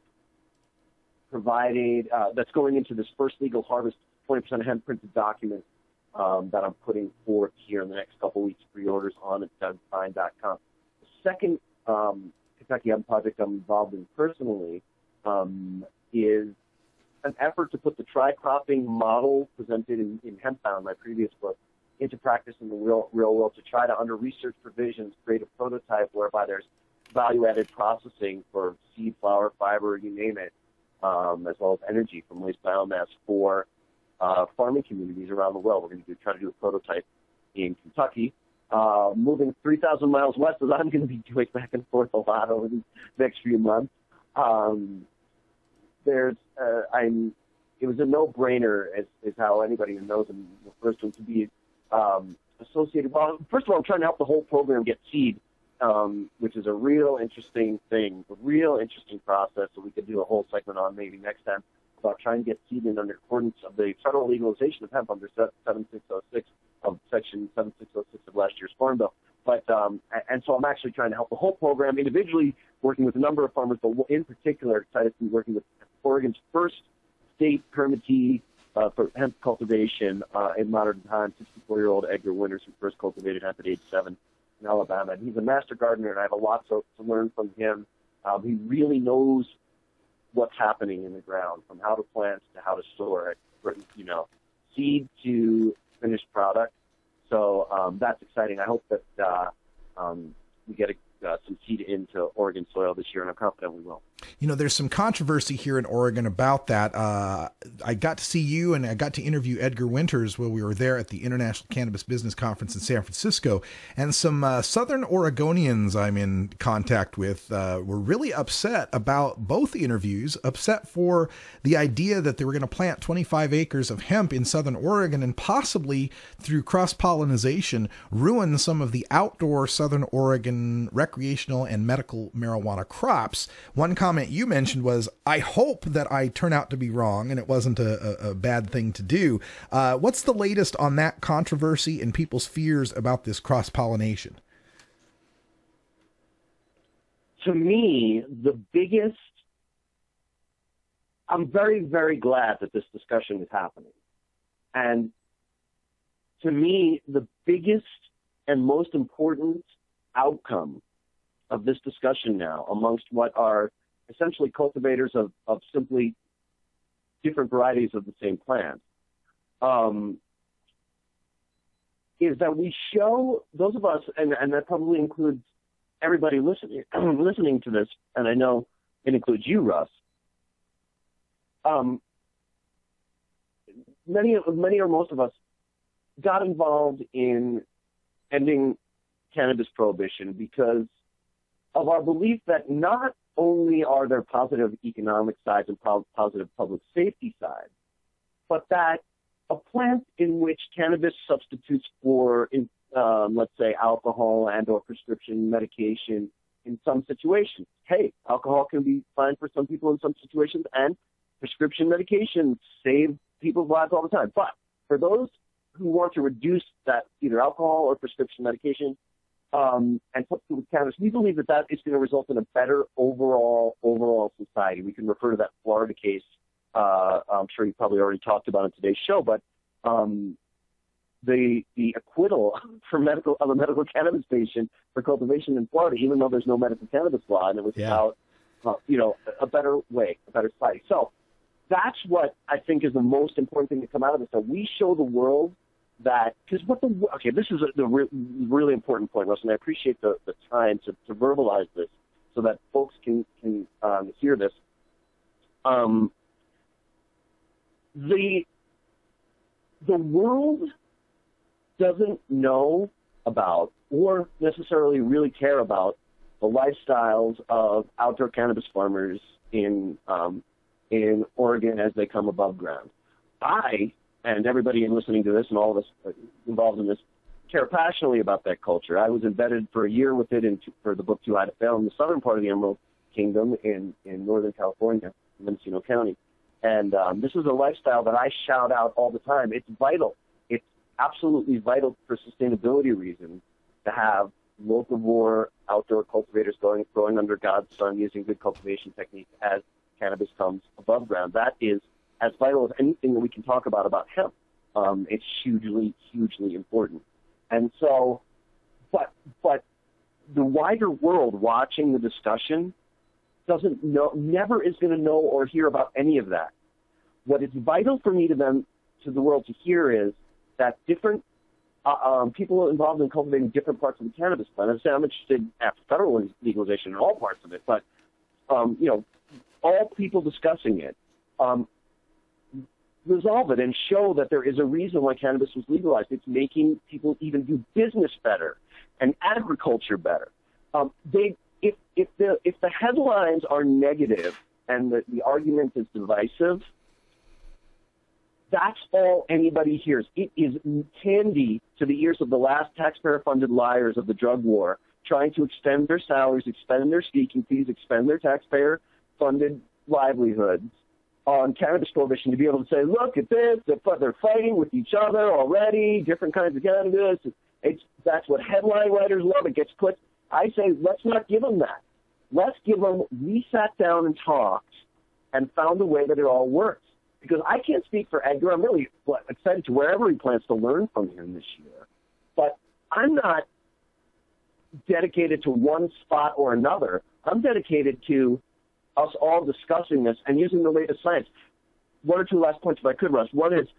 [SPEAKER 7] provided, uh, that's going into this first legal harvest, twenty percent hemp printed document um, that I'm putting forth here in the next couple weeks, pre-orders on at doug fine dot com. The second um, Kentucky hemp project I'm involved in personally um, is an effort to put the tri-cropping model presented in, in Hempbound, my previous book, into practice in the real real world to try to, under research provisions, create a prototype whereby there's value-added processing for seed, flour, fiber, you name it, um, as well as energy from waste biomass for uh, farming communities around the world. We're going to do, try to do a prototype in Kentucky. Uh, moving three thousand miles west, as I'm going to be doing back and forth a lot over these next few months. Um, there's, uh, I'm, it was a no-brainer, as, as how anybody who knows him refers to him, to be um, associated. Well, first of all, I'm trying to help the whole program get seed, um, which is a real interesting thing, a real interesting process that we could do a whole segment on maybe next time about trying to get seed in under accordance of the federal legalization of hemp under seventy-six oh six of Section seventy-six oh six of last year's Farm Bill. But um, and so I'm actually trying to help the whole program individually, working with a number of farmers, but in particular, excited to be working with Oregon's first state permittee uh, for hemp cultivation uh, in modern times, sixty-four-year-old Edgar Winters, who first cultivated hemp at age seven in Alabama. And he's a master gardener, and I have a lot to, to learn from him. Um, he really knows what's happening in the ground, from how to plant to how to store it, from, you know, seed to finished product. So um, that's exciting. I hope that uh, um, we get a, uh, some seed into Oregon soil this year, and I'm confident we will.
[SPEAKER 3] You know, there's some controversy here in Oregon about that. Uh, I got to see you and I got to interview Edgar Winters while we were there at the International Cannabis Business Conference in San Francisco. And some uh, Southern Oregonians I'm in contact with uh, were really upset about both interviews, upset for the idea that they were going to plant twenty-five acres of hemp in Southern Oregon and possibly through cross-pollination ruin some of the outdoor Southern Oregon recreational and medical marijuana crops. One comment you mentioned was, I hope that I turn out to be wrong and it wasn't a, a, a bad thing to do. Uh, what's the latest on that controversy and people's fears about this cross-pollination?
[SPEAKER 7] To me, the biggest, I'm very, very glad that this discussion is happening. And to me, the biggest and most important outcome of this discussion now amongst what are essentially cultivators of, of simply different varieties of the same plant, um, is that we show those of us, and, and that probably includes everybody listening listening to this, and I know it includes you, Russ. Um, many, many or most of us got involved in ending cannabis prohibition because of our belief that not only are there positive economic sides and po- positive public safety sides, but that a plant in which cannabis substitutes for, in, um, let's say, alcohol and or prescription medication in some situations. Hey, alcohol can be fine for some people in some situations, and prescription medications save people's lives all the time. But for those who want to reduce that, either alcohol or prescription medication, Um, and substitute with cannabis, we believe that that is going to result in a better overall overall society. We can refer to that Florida case. Uh, I'm sure you probably already talked about in today's show, but um, the the acquittal for medical of a medical cannabis patient for cultivation in Florida, even though there's no medical cannabis law, and it was yeah. about uh, you know a better way, a better society. So that's what I think is the most important thing to come out of this. That we show the world that, because what the, okay, this is a the re, really important point, Russ, and I appreciate the, the time to, to verbalize this so that folks can, can um, hear this. Um, the, the world doesn't know about or necessarily really care about the lifestyles of outdoor cannabis farmers in, um, in Oregon as they come above ground. I and everybody listening to this and all of us involved in this care passionately about that culture. I was embedded for a year with it in, for the book Too High to Fail in the southern part of the Emerald Kingdom in, in Northern California, in Mendocino County. And um, this is a lifestyle that I shout out all the time. It's vital. It's absolutely vital for sustainability reasons to have locavore outdoor cultivators going growing under God's sun using good cultivation techniques as cannabis comes above ground. That is as vital as anything that we can talk about about hemp. Um, it's hugely, hugely important. And so, but but the wider world watching the discussion doesn't know, never is going to know or hear about any of that. What is vital for me to them, to the world to hear is that different uh, um, people involved in cultivating different parts of the cannabis plant. I'm saying I'm interested after federal legalization in all parts of it, but um, you know, all people discussing it um, resolve it and show that there is a reason why cannabis was legalized. It's making people even do business better and agriculture better. Um, they, if if the if the headlines are negative and the, the argument is divisive, that's all anybody hears. It is candy to the ears of the last taxpayer-funded liars of the drug war, trying to extend their salaries, expend their speaking fees, expend their taxpayer-funded livelihoods on cannabis prohibition to be able to say, look at this, they're, they're fighting with each other already, different kinds of cannabis. It's, that's what headline writers love. It gets clicks. I say, let's not give them that. Let's give them, we sat down and talked and found a way that it all works. Because I can't speak for Edgar. I'm really excited to wherever he plans to learn from him this year. But I'm not dedicated to one spot or another. I'm dedicated to us all discussing this and using the latest science. One or two last points, if I could, Russ. One is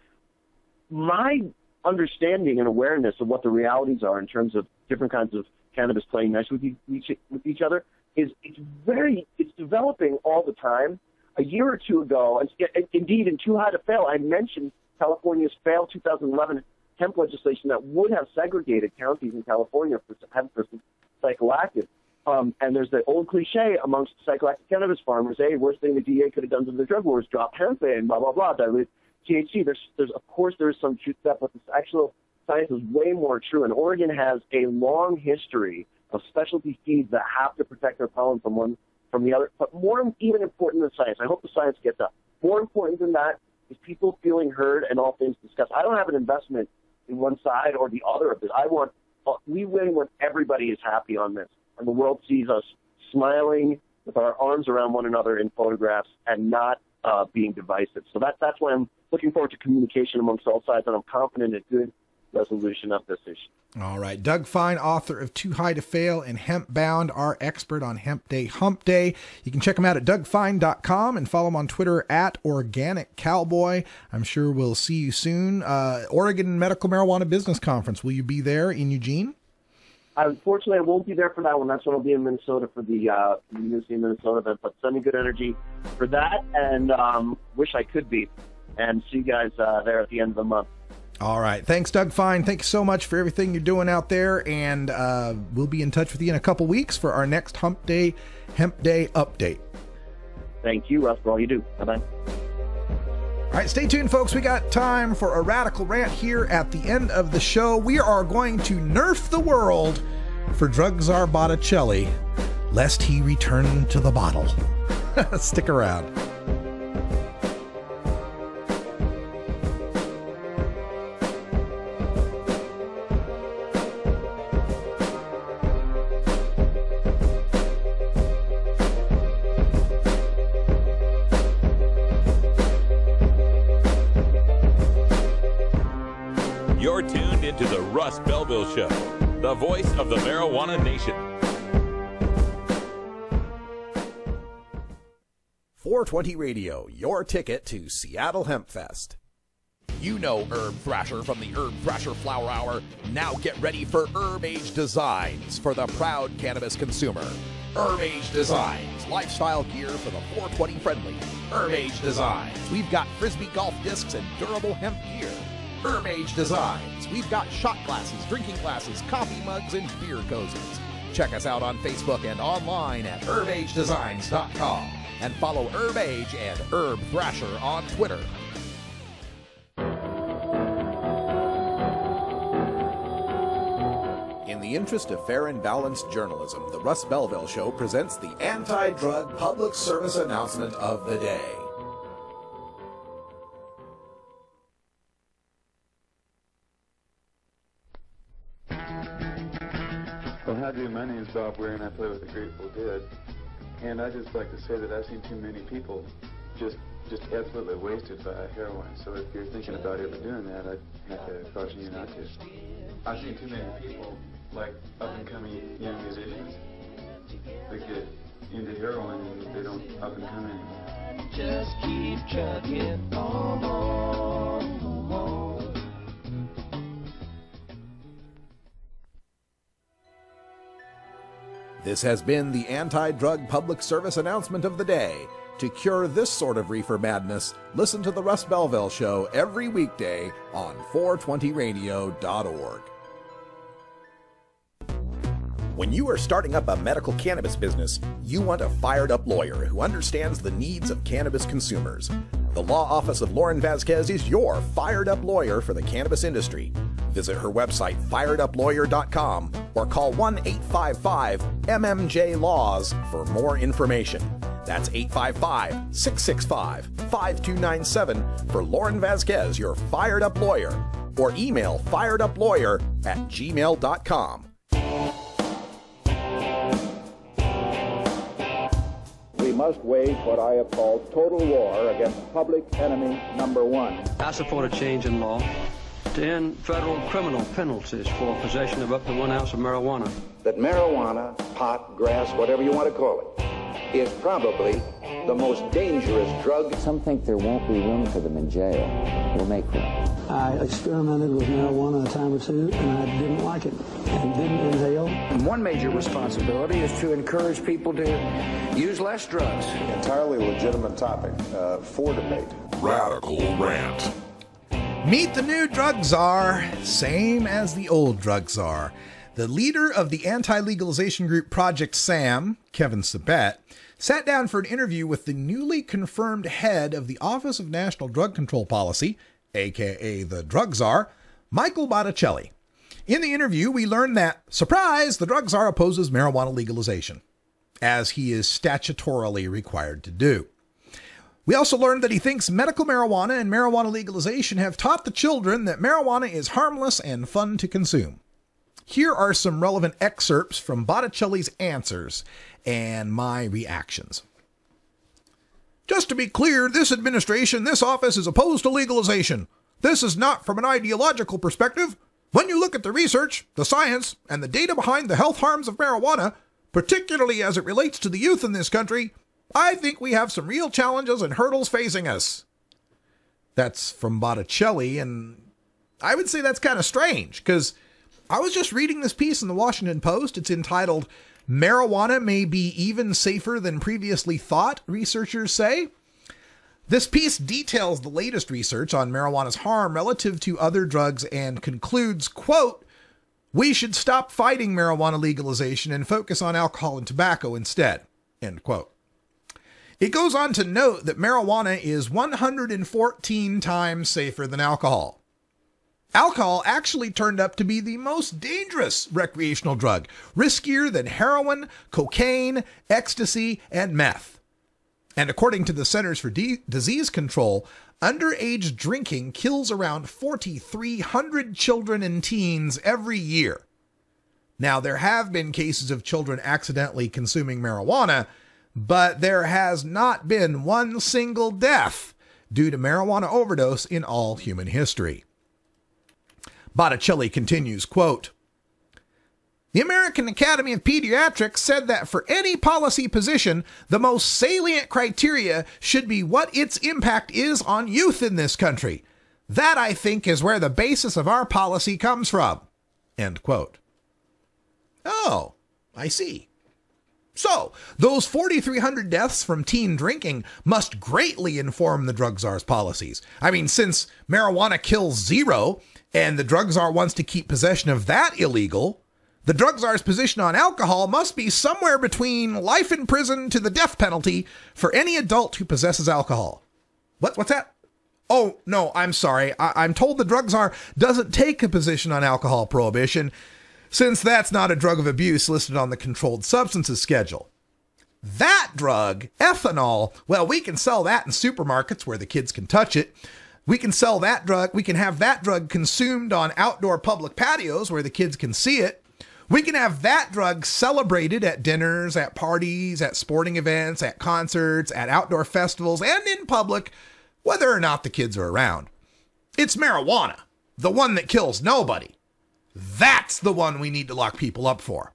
[SPEAKER 7] my understanding and awareness of what the realities are in terms of different kinds of cannabis playing nice with each, with each other is it's very, it's developing all the time. A year or two ago, and indeed in Too High to Fail, I mentioned California's failed two thousand eleven hemp legislation that would have segregated counties in California for hemp versus psychoactive. Um, and there's the old cliche amongst psychoactive cannabis farmers, hey, worst thing the D A could have done to the drug war is drop hemp and blah, blah, blah, dilute T H C. There's, there's, of course, there's some truth to that, but the actual science is way more true. And Oregon has a long history of specialty seeds that have to protect their pollen from one from the other, but more even important than science, I hope the science gets up. More important than that is people feeling heard and all things discussed. I don't have an investment in one side or the other of this. I want, we win when everybody is happy on this, and the world sees us smiling with our arms around one another in photographs and not uh, being divisive. So that, that's why I'm looking forward to communication amongst all sides, and I'm confident in a good resolution of this issue.
[SPEAKER 3] All right. Doug Fine, author of Too High to Fail and Hemp Bound, our expert on Hemp Day Hump Day. You can check him out at doug fine dot com and follow him on Twitter at Organic Cowboy. I'm sure we'll see you soon. Uh, Oregon Medical Marijuana Business Conference. Will you be there in Eugene?
[SPEAKER 7] Unfortunately, I won't be there for that one. That's when I'll be in Minnesota for the uh, University of Minnesota event. But send me good energy for that, and um, wish I could be. And see you guys uh, there at the end of the month.
[SPEAKER 3] All right. Thanks, Doug Fine. Thank you so much for everything you're doing out there. And uh, we'll be in touch with you in a couple weeks for our next Hump Day, Hemp Day update.
[SPEAKER 7] Thank you, Russ, for all you do. Bye-bye.
[SPEAKER 3] All right, stay tuned, folks. We got time for a radical rant here at the end of the show. We are going to nerf the world for drug czar Botticelli, lest he return to the bottle. Stick around.
[SPEAKER 1] You're tuned into the Russ Belville Show, the voice of the marijuana nation.
[SPEAKER 4] four twenty Radio, your ticket to Seattle Hemp Fest.
[SPEAKER 8] You know Herb Thrasher from the Herb Thrasher Flower Hour. Now get ready for Herb Age Designs for the proud cannabis consumer. Herb Age Designs, lifestyle gear for the four twenty friendly. Herb Age Designs, we've got Frisbee golf discs and durable hemp gear. Herb Age Designs, we've got shot glasses, drinking glasses, coffee mugs, and beer cozies. Check us out on Facebook and online at herb age designs dot com. And follow Herb Age and Herb Thrasher on Twitter.
[SPEAKER 4] In the interest of fair and balanced journalism, the Russ Belville Show presents the anti-drug public service announcement of the day.
[SPEAKER 9] I do. My name's Bob Weir, and I play with the Grateful Dead. And I just like to say that I've seen too many people just just absolutely wasted by heroin. So if you're thinking about ever doing that, I'd have to caution you not to. I've seen too many people, like up-and-coming young musicians, that get into heroin and they don't up and come anymore.
[SPEAKER 10] Just keep chugging on.
[SPEAKER 4] This has been the anti-drug public service announcement of the day. To cure this sort of reefer madness, listen to the Russ Belville Show every weekday on four twenty radio dot org. When you are starting up a medical cannabis business, you want a fired-up lawyer who understands the needs of cannabis consumers. The law office of Lauren Vasquez is your fired-up lawyer for the cannabis industry. Visit her website, fired up lawyer dot com, or call one eight five five M M J Laws for more information. That's eight five five, six six five, five two nine seven for Lauren Vasquez, your fired-up lawyer, or email fired up lawyer at gmail dot com.
[SPEAKER 11] We must wage what I have called total war against public enemy number one.
[SPEAKER 12] I support a change in law to end federal criminal penalties for possession of up to one ounce of marijuana.
[SPEAKER 11] That marijuana, pot, grass, whatever you want to call it, is probably the most dangerous drug.
[SPEAKER 13] Some think there won't be room for them in jail. We'll make room.
[SPEAKER 14] I experimented with marijuana a time or two, and I didn't like it, and didn't inhale.
[SPEAKER 15] And one major responsibility is to encourage people to use less drugs.
[SPEAKER 16] Entirely legitimate topic uh, for debate.
[SPEAKER 1] Radical Rant.
[SPEAKER 3] Meet the new drug czar, same as the old drug czar. The leader of the anti-legalization group Project SAM, Kevin Sabet, sat down for an interview with the newly confirmed head of the Office of National Drug Control Policy, aka the drug czar, Michael Botticelli. In the interview, we learned that, surprise, the drug czar opposes marijuana legalization, as he is statutorily required to do. We also learned that he thinks medical marijuana and marijuana legalization have taught the children that marijuana is harmless and fun to consume. Here are some relevant excerpts from Botticelli's answers and my reactions. Just to be clear, this administration, this office is opposed to legalization. This is not from an ideological perspective. When you look at the research, the science, and the data behind the health harms of marijuana, particularly as it relates to the youth in this country, I think we have some real challenges and hurdles facing us. That's from Botticelli, and I would say that's kind of strange, because I was just reading this piece in the Washington Post. It's entitled, "Marijuana May Be Even Safer Than Previously Thought," researchers say. This piece details the latest research on marijuana's harm relative to other drugs and concludes, quote, "We should stop fighting marijuana legalization and focus on alcohol and tobacco instead," end quote. It goes on to note that marijuana is one hundred fourteen times safer than alcohol. Alcohol actually turned up to be the most dangerous recreational drug, riskier than heroin, cocaine, ecstasy, and meth. And according to the Centers for D- Disease Control, underage drinking kills around four thousand three hundred children and teens every year. Now, there have been cases of children accidentally consuming marijuana, but there has not been one single death due to marijuana overdose in all human history. Botticelli continues, quote, "The American Academy of Pediatrics said that for any policy position, the most salient criteria should be what its impact is on youth in this country. That, I think, is where the basis of our policy comes from," end quote. Oh, I see. So, those four thousand three hundred deaths from teen drinking must greatly inform the drug czar's policies. I mean, since marijuana kills zero, and the drug czar wants to keep possession of that illegal, the drug czar's position on alcohol must be somewhere between life in prison to the death penalty for any adult who possesses alcohol. What? What's that? Oh, no, I'm sorry. I- I'm told the drug czar doesn't take a position on alcohol prohibition, since that's not a drug of abuse listed on the controlled substances schedule. That drug, ethanol, well, we can sell that in supermarkets where the kids can touch it. We can sell that drug. We can have that drug consumed on outdoor public patios where the kids can see it. We can have that drug celebrated at dinners, at parties, at sporting events, at concerts, at outdoor festivals, and in public, whether or not the kids are around. It's marijuana, the one that kills nobody. That's the one we need to lock people up for.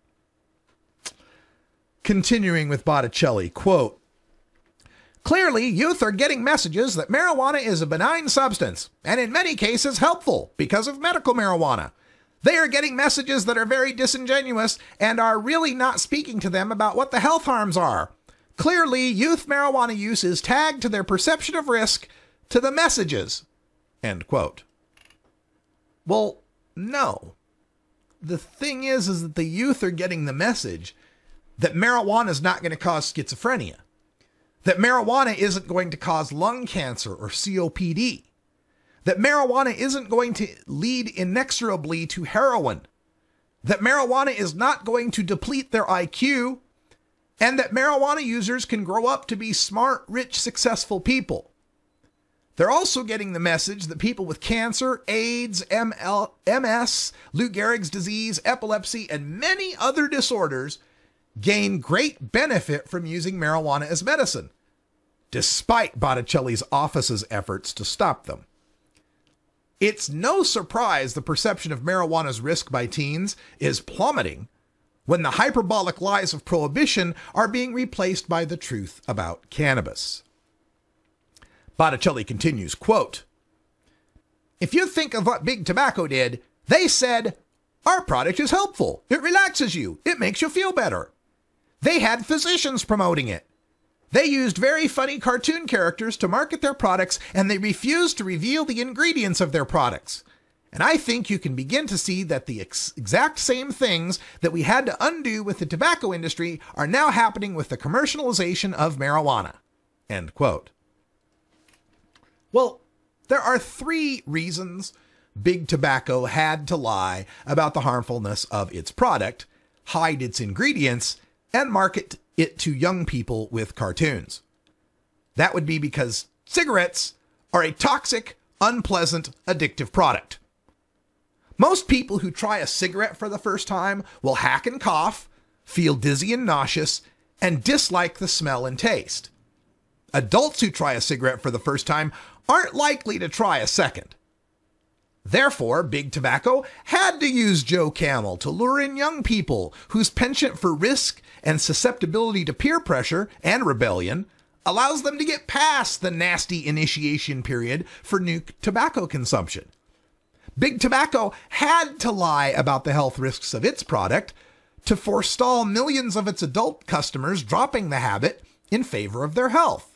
[SPEAKER 3] Continuing with Botticelli, quote, clearly, youth are getting messages that marijuana is a benign substance, and in many cases helpful because of medical marijuana. They are getting messages that are very disingenuous and are really not speaking to them about what the health harms are. Clearly, youth marijuana use is tagged to their perception of risk to the messages. End quote. Well, no. The thing is, is that the youth are getting the message that marijuana is not going to cause schizophrenia, that marijuana isn't going to cause lung cancer or C O P D, that marijuana isn't going to lead inexorably to heroin, that marijuana is not going to deplete their I Q, and that marijuana users can grow up to be smart, rich, successful people. They're also getting the message that people with cancer, AIDS, M L, M S, Lou Gehrig's disease, epilepsy, and many other disorders gain great benefit from using marijuana as medicine, despite Botticelli's office's efforts to stop them. It's no surprise the perception of marijuana's risk by teens is plummeting when the hyperbolic lies of prohibition are being replaced by the truth about cannabis. Botticelli continues, quote, if you think of what Big Tobacco did, they said, our product is helpful. It relaxes you. It makes you feel better. They had physicians promoting it. They used very funny cartoon characters to market their products, and they refused to reveal the ingredients of their products. And I think you can begin to see that the ex- exact same things that we had to undo with the tobacco industry are now happening with the commercialization of marijuana. End quote. Well, there are three reasons Big Tobacco had to lie about the harmfulness of its product, hide its ingredients, and market it to young people with cartoons. That would be because cigarettes are a toxic, unpleasant, addictive product. Most people who try a cigarette for the first time will hack and cough, feel dizzy and nauseous, and dislike the smell and taste. Adults who try a cigarette for the first time aren't likely to try a second. Therefore, Big Tobacco had to use Joe Camel to lure in young people whose penchant for risk and susceptibility to peer pressure and rebellion allows them to get past the nasty initiation period for new tobacco consumption. Big Tobacco had to lie about the health risks of its product to forestall millions of its adult customers dropping the habit in favor of their health.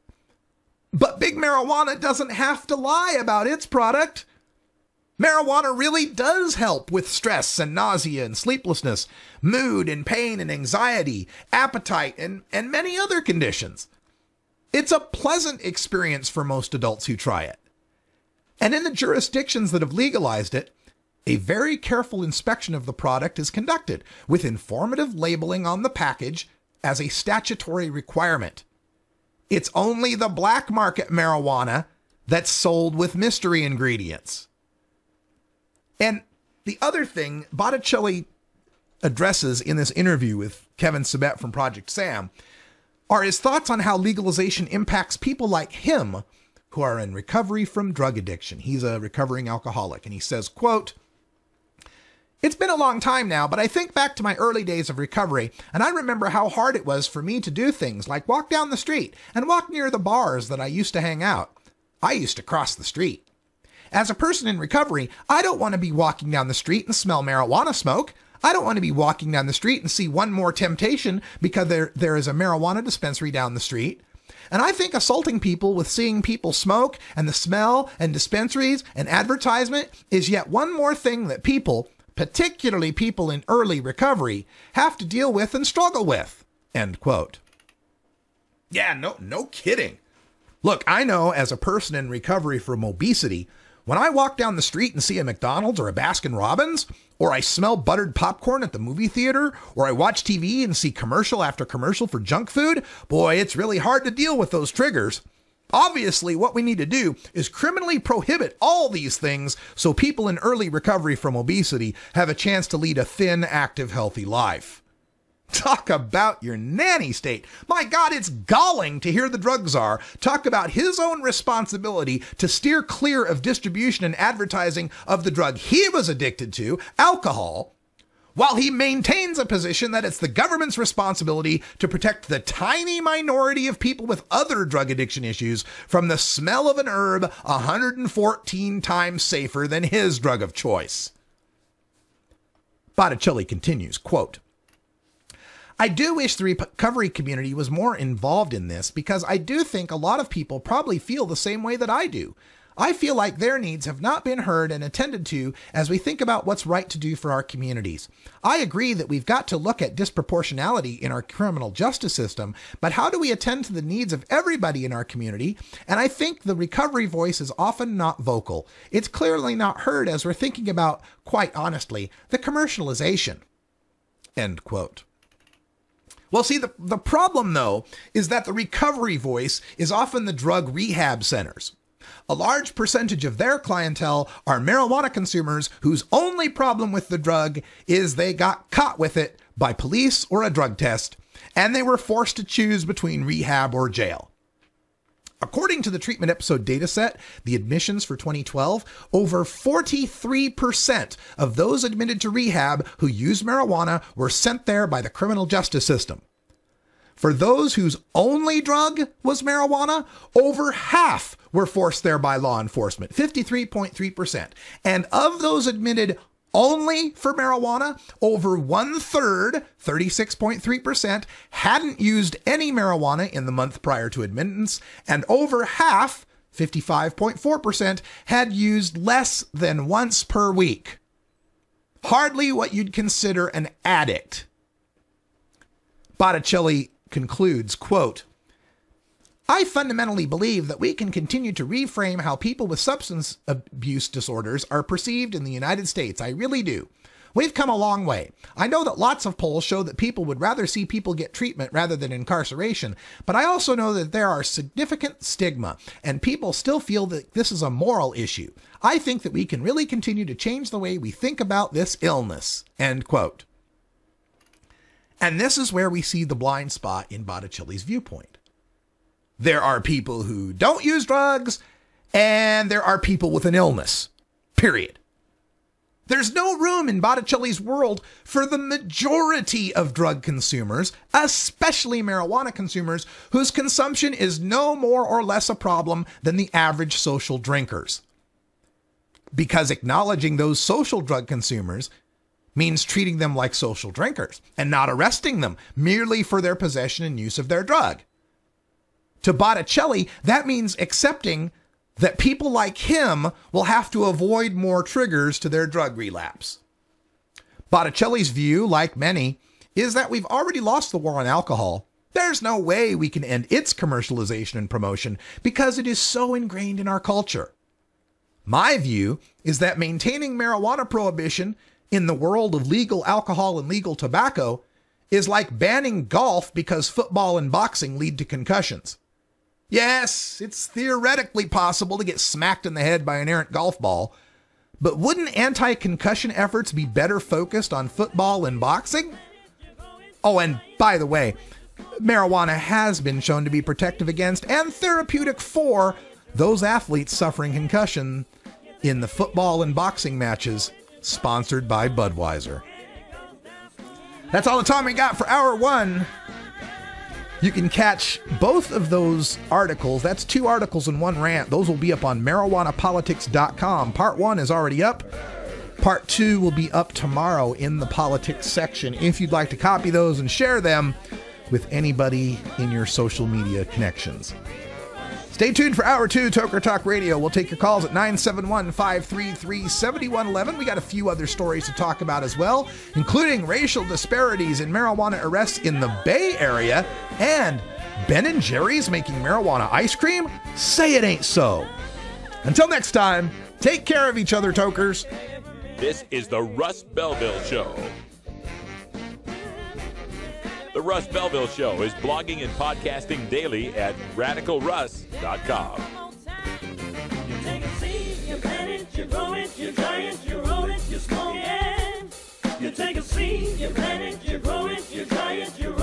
[SPEAKER 3] But Big Marijuana doesn't have to lie about its product. Marijuana really does help with stress and nausea and sleeplessness, mood and pain and anxiety, appetite, and, and many other conditions. It's a pleasant experience for most adults who try it. And in the jurisdictions that have legalized it, a very careful inspection of the product is conducted with informative labeling on the package as a statutory requirement. It's only the black market marijuana that's sold with mystery ingredients. And the other thing Botticelli addresses in this interview with Kevin Sabet from Project Sam are his thoughts on how legalization impacts people like him who are in recovery from drug addiction. He's a recovering alcoholic, and he says, quote, it's been a long time now, but I think back to my early days of recovery, and I remember how hard it was for me to do things like walk down the street and walk near the bars that I used to hang out. I used to cross the street. As a person in recovery, I don't want to be walking down the street and smell marijuana smoke. I don't want to be walking down the street and see one more temptation because there, there is a marijuana dispensary down the street. And I think assaulting people with seeing people smoke and the smell and dispensaries and advertisement is yet one more thing that people, particularly people in early recovery, have to deal with and struggle with. End quote. Yeah, no, no kidding. Look, I know as a person in recovery from obesity, when I walk down the street and see a McDonald's or a Baskin Robbins, or I smell buttered popcorn at the movie theater, or I watch T V and see commercial after commercial for junk food, boy, it's really hard to deal with those triggers. Obviously, what we need to do is criminally prohibit all these things so people in early recovery from obesity have a chance to lead a thin, active, healthy life. Talk about your nanny state. My God, it's galling to hear the drug czar talk about his own responsibility to steer clear of distribution and advertising of the drug he was addicted to, alcohol, while he maintains a position that it's the government's responsibility to protect the tiny minority of people with other drug addiction issues from the smell of an herb one hundred fourteen times safer than his drug of choice. Botticelli continues, quote, I do wish the recovery community was more involved in this because I do think a lot of people probably feel the same way that I do. I feel like their needs have not been heard and attended to as we think about what's right to do for our communities. I agree that we've got to look at disproportionality in our criminal justice system, but how do we attend to the needs of everybody in our community? And I think the recovery voice is often not vocal. It's clearly not heard as we're thinking about, quite honestly, the commercialization. End quote. Well, see, the, the problem, though, is that the recovery voice is often the drug rehab centers. A large percentage of their clientele are marijuana consumers whose only problem with the drug is they got caught with it by police or a drug test, and they were forced to choose between rehab or jail. According to the treatment episode dataset, the admissions for twenty twelve, over forty-three percent of those admitted to rehab who used marijuana were sent there by the criminal justice system. For those whose only drug was marijuana, over half were forced there by law enforcement, fifty-three point three percent. And of those admitted only for marijuana, over one third, thirty-six point three percent, hadn't used any marijuana in the month prior to admittance, and over half, fifty-five point four percent, had used less than once per week. Hardly what you'd consider an addict. Botticelli concludes, quote, I fundamentally believe that we can continue to reframe how people with substance abuse disorders are perceived in the United States. I really do. We've come a long way. I know that lots of polls show that people would rather see people get treatment rather than incarceration, but I also know that there are significant stigma, and people still feel that this is a moral issue. I think that we can really continue to change the way we think about this illness. End quote. And this is where we see the blind spot in Botticelli's viewpoint. There are people who don't use drugs, and there are people with an illness. Period. There's no room in Botticelli's world for the majority of drug consumers, especially marijuana consumers, whose consumption is no more or less a problem than the average social drinkers. Because acknowledging those social drug consumers means treating them like social drinkers and not arresting them merely for their possession and use of their drug. To Botticelli, that means accepting that people like him will have to avoid more triggers to their drug relapse. Botticelli's view, like many, is that we've already lost the war on alcohol. There's no way we can end its commercialization and promotion because it is so ingrained in our culture. My view is that maintaining marijuana prohibition in the world of legal alcohol and legal tobacco is like banning golf because football and boxing lead to concussions. Yes, it's theoretically possible to get smacked in the head by an errant golf ball, but wouldn't anti-concussion efforts be better focused on football and boxing? Oh, and by the way, marijuana has been shown to be protective against and therapeutic for those athletes suffering concussion in the football and boxing matches sponsored by Budweiser. That's all the time we got for hour one. You can catch both of those articles. That's two articles and one rant. Those will be up on marijuana politics dot com. Part one is already up. Part two will be up tomorrow in the politics section. If you'd like to copy those and share them with anybody in your social media connections. Stay tuned for hour two, Toker Talk Radio. We'll take your calls at nine seven one, five three three, seven one one one. We got a few other stories to talk about as well, including racial disparities in marijuana arrests in the Bay Area and Ben and Jerry's making marijuana ice cream? Say it ain't so. Until next time, take care of each other, Tokers.
[SPEAKER 1] This is the Russ Belville Show. The The Russ Belville Show is blogging and podcasting daily at radical russ dot com.
[SPEAKER 10] You take a seed, you plant it, you grow it, you dry it, you roll it, you smoke it. You take a seed, you plant it, you grow it, you dry it, you roll it.